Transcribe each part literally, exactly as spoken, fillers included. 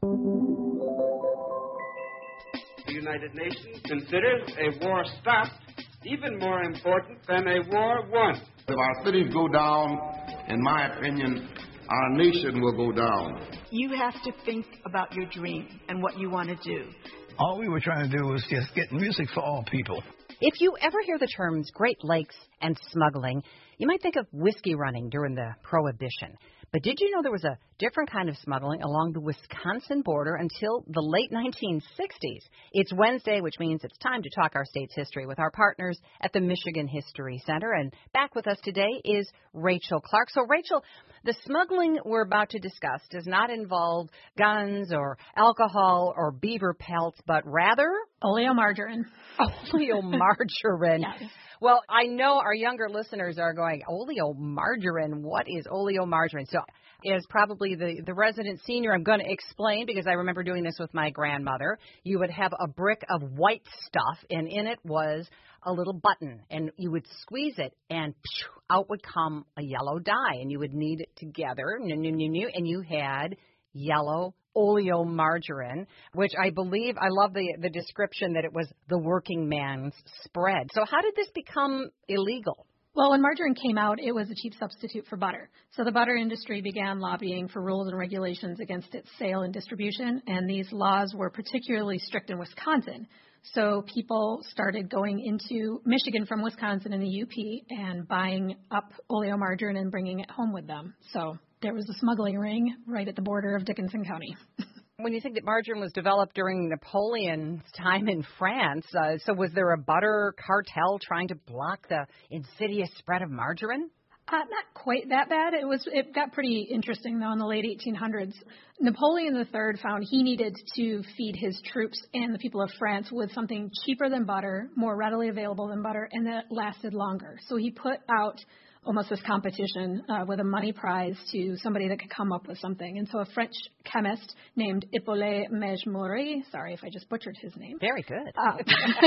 The United Nations considers a war stopped even more important than a war won. If our cities go down, in my opinion, our nation will go down. You have to think about your dream and what you want to do. All we were trying to do was just get music for all people. If you ever hear the terms Great Lakes and smuggling, you might think of whiskey running during the Prohibition. But did you know there was a different kind of smuggling along the Wisconsin border until the late nineteen sixties? It's Wednesday, which means it's time to talk our state's history with our partners at the Michigan History Center. And back with us today is Rachel Clark. So, Rachel, the smuggling we're about to discuss does not involve guns or alcohol or beaver pelts, but rather oleomargarine. Oleomargarine. Yes. Well, I know our younger listeners are going, oleomargarine, what is oleomargarine? So as probably the, the resident senior, I'm going to explain, because I remember doing this with my grandmother. You would have a brick of white stuff, and in it was a little button, and you would squeeze it, and phew, out would come a yellow dye, and you would knead it together, and you had yellow oleomargarine, which I believe, I love the, the description that it was the working man's spread. So how did this become illegal? Well, when margarine came out, it was a cheap substitute for butter. So the butter industry began lobbying for rules and regulations against its sale and distribution, and these laws were particularly strict in Wisconsin. So people started going into Michigan from Wisconsin and the U P and buying up oleomargarine and bringing it home with them. So there was a smuggling ring right at the border of Dickinson County. When you think that margarine was developed during Napoleon's time in France, uh, so was there a butter cartel trying to block the insidious spread of margarine? Uh, not quite that bad. It was. It got pretty interesting, though, in the late eighteen hundreds. Napoleon the Third found he needed to feed his troops and the people of France with something cheaper than butter, more readily available than butter, and that lasted longer. So he put out almost this competition uh, with a money prize to somebody that could come up with something. And so a French chemist named Hippolyte Mejmouri, sorry if I just butchered his name. Very good. Uh,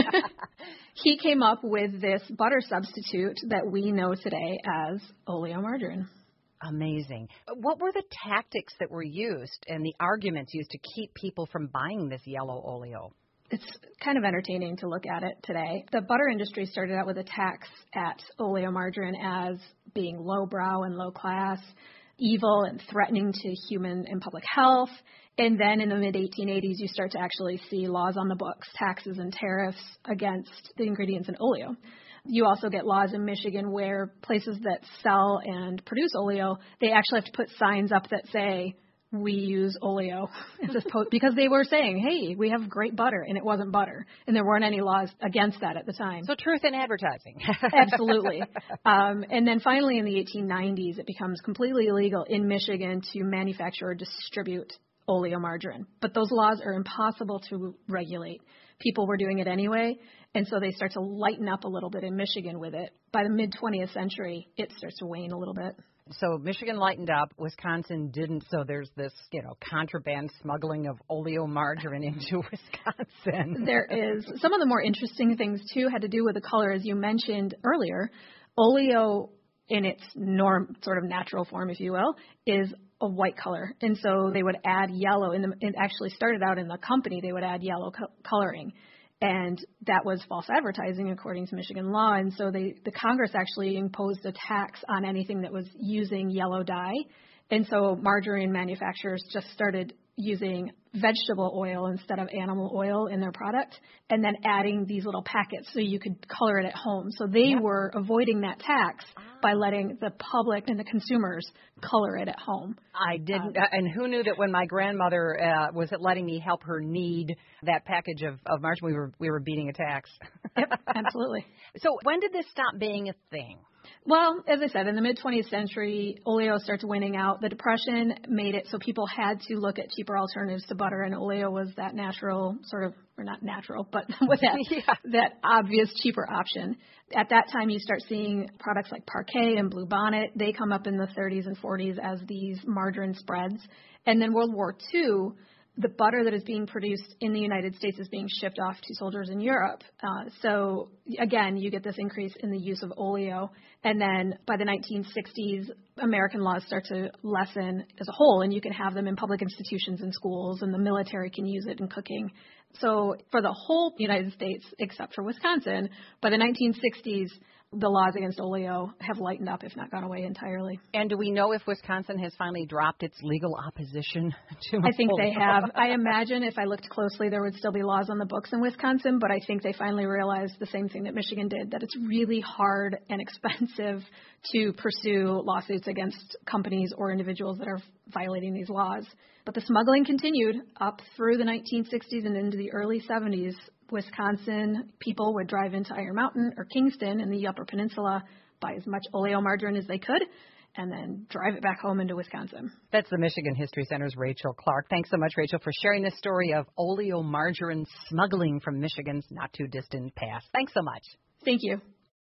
he came up with this butter substitute that we know today as oleomargarine. Amazing. What were the tactics that were used and the arguments used to keep people from buying this yellow oleo? It's kind of entertaining to look at it today. The butter industry started out with attacks at oleomargarine as being lowbrow and low class, evil and threatening to human and public health. And then in the mid eighteen eighties, you start to actually see laws on the books, taxes and tariffs against the ingredients in oleo. You also get laws in Michigan where places that sell and produce oleo, they actually have to put signs up that say, we use oleo, because they were saying, hey, we have great butter, and it wasn't butter. And there weren't any laws against that at the time. So truth in advertising. Absolutely. Um, and then finally in the eighteen nineties, it becomes completely illegal in Michigan to manufacture or distribute oleomargarine. But those laws are impossible to regulate. People were doing it anyway, and so they start to lighten up a little bit in Michigan with it. By the mid-twentieth century, it starts to wane a little bit. So Michigan lightened up, Wisconsin didn't, so there's this, you know, contraband smuggling of oleomargarine into Wisconsin. There is. Some of the more interesting things, too, had to do with the color. As you mentioned earlier, oleo in its norm, sort of natural form, if you will, is a white color. And so they would add yellow. In the, it actually started out in the company, they would add yellow co- coloring. And that was false advertising according to Michigan law. And so they, the Congress actually imposed a tax on anything that was using yellow dye. And so margarine manufacturers just started using vegetable oil instead of animal oil in their product, and then adding these little packets so you could color it at home. So they yep. were avoiding that tax by letting the public and the consumers color it at home. I didn't, um, and who knew that when my grandmother uh, was letting me help her knead that package of, of margarine, we were we were beating a tax. Yep, absolutely. So when did this stop being a thing? Well, as I said, in the mid-twentieth century, oleo starts winning out. The Depression made it so people had to look at cheaper alternatives to butter, and oleo was that natural sort of, or not natural, but with that, yeah. that obvious cheaper option. At that time, you start seeing products like Parquet and Blue Bonnet. They come up in the thirties and forties as these margarine spreads. And then World War Two, the butter that is being produced in the United States is being shipped off to soldiers in Europe. Uh, so again, you get this increase in the use of oleo. And then by the nineteen sixties, American laws start to lessen as a whole, and you can have them in public institutions and schools, and the military can use it in cooking. So for the whole United States, except for Wisconsin, by the nineteen sixties, the laws against oleo have lightened up, if not gone away entirely. And do we know if Wisconsin has finally dropped its legal opposition to I think oleo? they have. I imagine if I looked closely, there would still be laws on the books in Wisconsin, but I think they finally realized the same thing that Michigan did, that it's really hard and expensive to pursue lawsuits against companies or individuals that are violating these laws. But the smuggling continued up through the nineteen sixties and into the early seventies. Wisconsin people would drive into Iron Mountain or Kingston in the Upper Peninsula, buy as much oleomargarine as they could, and then drive it back home into Wisconsin. That's the Michigan History Center's Rachel Clark. Thanks so much, Rachel, for sharing this story of oleomargarine smuggling from Michigan's not-too-distant past. Thanks so much. Thank you.